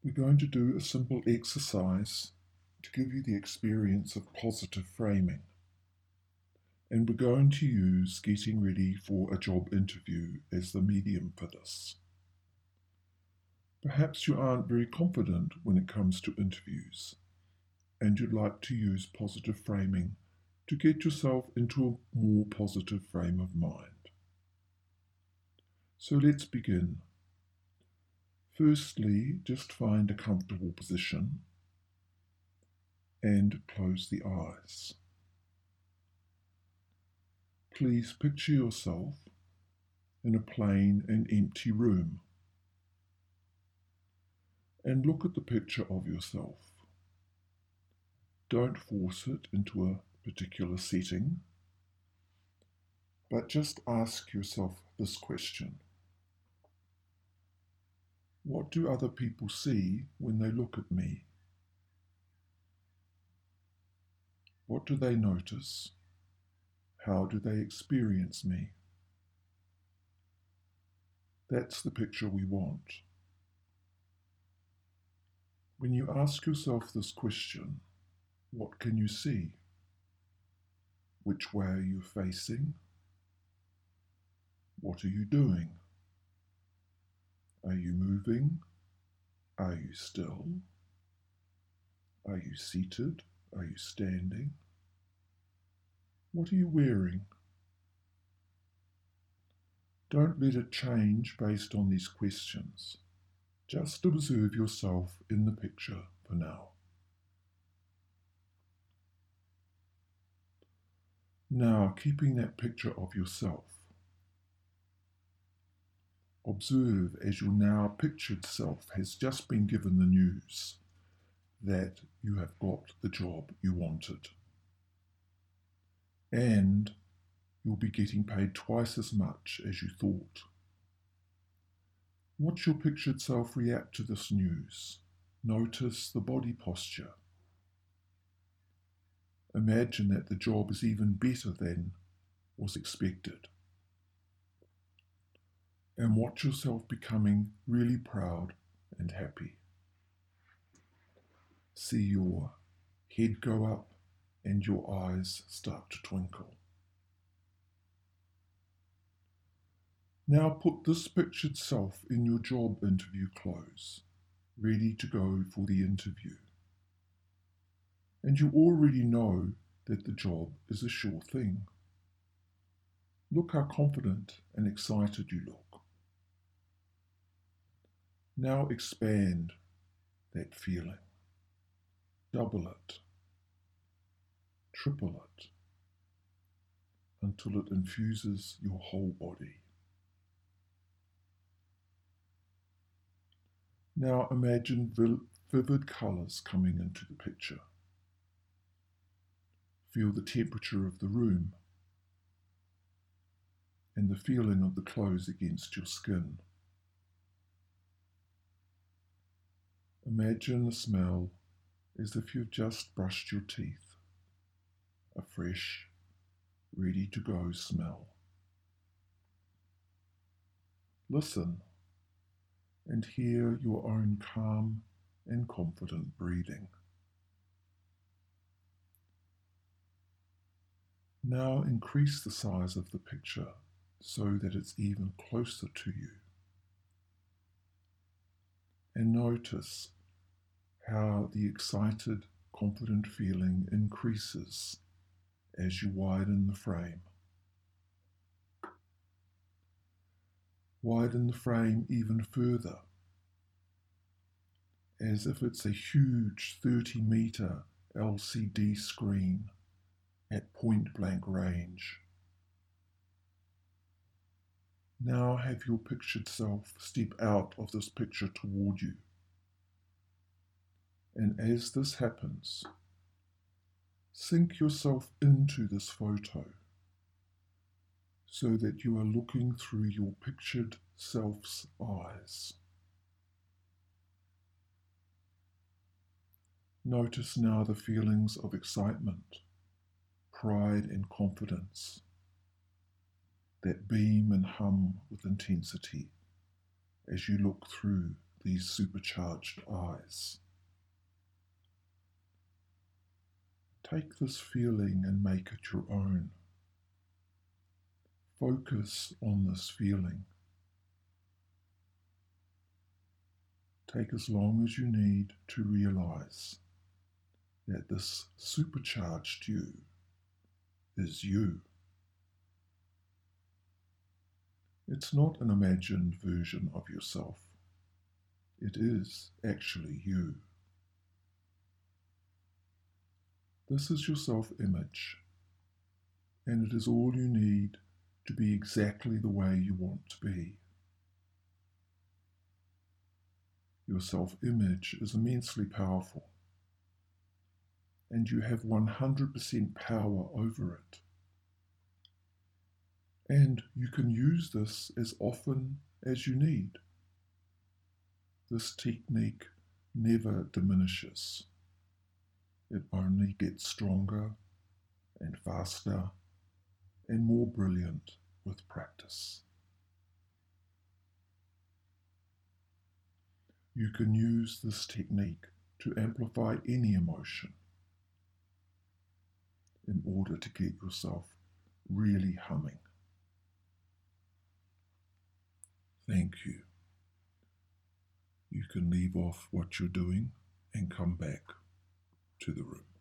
We're going to do a simple exercise to give you the experience of positive framing. And we're going to use getting ready for a job interview as the medium for this. Perhaps you aren't very confident when it comes to interviews, and you'd like to use positive framing to get yourself into a more positive frame of mind. So let's begin. Firstly, just find a comfortable position and close the eyes. Please picture yourself in a plain and empty room and look at the picture of yourself. Don't force it into a particular setting, but just ask yourself this question. What do other people see when they look at me? What do they notice? How do they experience me? That's the picture we want. When you ask yourself this question, what can you see? Which way are you facing? What are you doing? Are you moving? Are you still? Are you seated? Are you standing? What are you wearing? Don't let it change based on these questions. Just observe yourself in the picture for now. Now, keeping that picture of yourself, observe as your now pictured self has just been given the news that you have got the job you wanted. And you'll be getting paid twice as much as you thought. Watch your pictured self react to this news. Notice the body posture. Imagine that the job is even better than was expected. And watch yourself becoming really proud and happy. See your head go up and your eyes start to twinkle. Now put this pictured self in your job interview clothes, ready to go for the interview. And you already know that the job is a sure thing. Look how confident and excited you look. Now expand that feeling. Double it. Triple it. Until it infuses your whole body. Now imagine vivid colours coming into the picture. Feel the temperature of the room and the feeling of the clothes against your skin. Imagine the smell as if you've just brushed your teeth, a fresh, ready-to-go smell. Listen and hear your own calm and confident breathing. Now increase the size of the picture so that it's even closer to you. And notice how the excited, confident feeling increases as you widen the frame. Widen the frame even further, as if it's a huge 30-meter LCD screen at point-blank range. Now have your pictured self step out of this picture toward you. And as this happens, sink yourself into this photo so that you are looking through your pictured self's eyes. Notice now the feelings of excitement, pride and confidence that beam and hum with intensity as you look through these supercharged eyes. Take this feeling and make it your own. Focus on this feeling. Take as long as you need to realize that this supercharged you is you. It's not an imagined version of yourself. It is actually you. This is your self-image, and it is all you need to be exactly the way you want to be. Your self-image is immensely powerful, and you have 100% power over it. And you can use this as often as you need. This technique never diminishes. It only gets stronger and faster and more brilliant with practice. You can use this technique to amplify any emotion in order to get yourself really humming. Thank you. You can leave off what you're doing and come back to the room.